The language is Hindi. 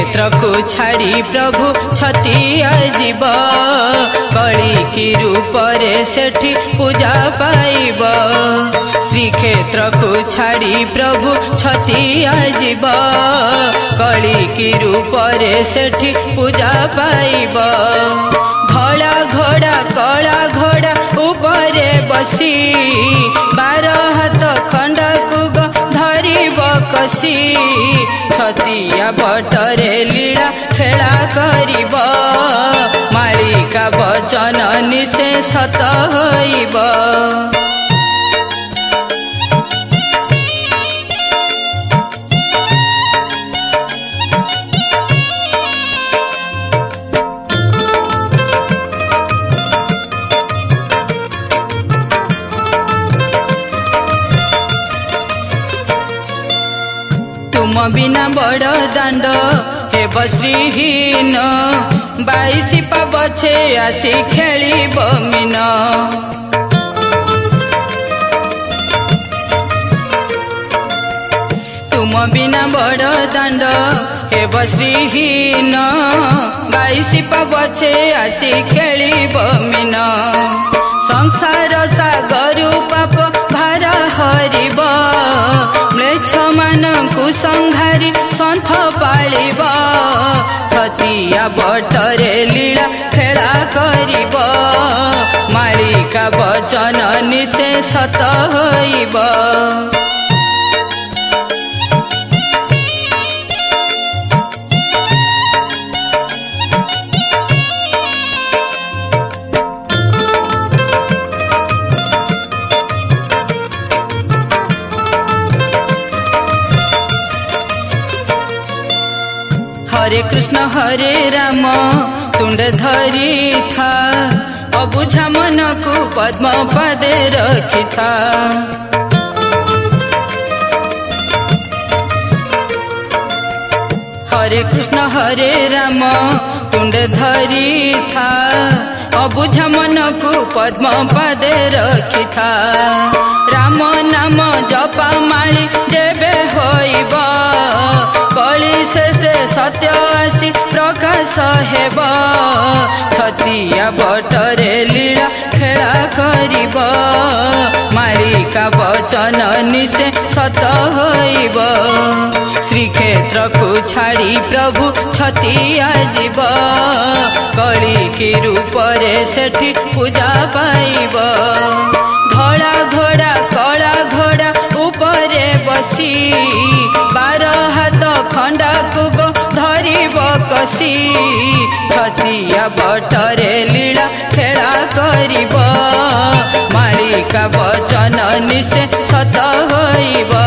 श्रीक्षेत्र को छाड़ी प्रभु छतिया जीव कली की रूपरे सेठी पूजा पाइब। श्रीक्षेत्र को छाड़ी प्रभु छतिया जीव कली की रूपरे सेठी पूजा पाइब। धड़ा घोड़ा कला घोड़ा उपरे बसी 12 हाथ खंडा को धरिब कसी छतिया बटरे लीला खेला करिब। मालिका वचन निशे सत होइब। तुम बिना बड़ दांड हेब श्रीहीन 22 पाबछे आसी खेलिब मीन। तुम बिना बड़ दांड हेब श्रीहीन 22 पाबछे आसी खेलिब मीन। संसार सागर पाप भार हरिब म्लेच्छ मानकु संहारी सन्थ पालिब। छतिया बटरे लीला खेला करिब। मालिका वचन निशे सत होइब। हरे कृष्ण हरे राम तुंड धरी था अबुझा मन को पद्म पदे रखी था। हरे कृष्ण हरे राम तुंड धरी था अबुझा मन को पद्म पदे रखी था। राम नाम जपा माली जेबे होइब कली शेषे सत्य आसी प्रकाश हेब। छतिया बटरे लीला खेला करिब। मालिका वचन निशे सत होइब। श्रीक्षेत्र को छाड़ी प्रभु छतिया जीव कली की रूपरे सेठी पूजा पाइब। धड़ा घोड़ा कला घोड़ा उपरे बसी 12 हाथ खंडा को धरिब कसी छतिया बटरे लीला खेला करिब। मालिका वचन निशे सत होइब।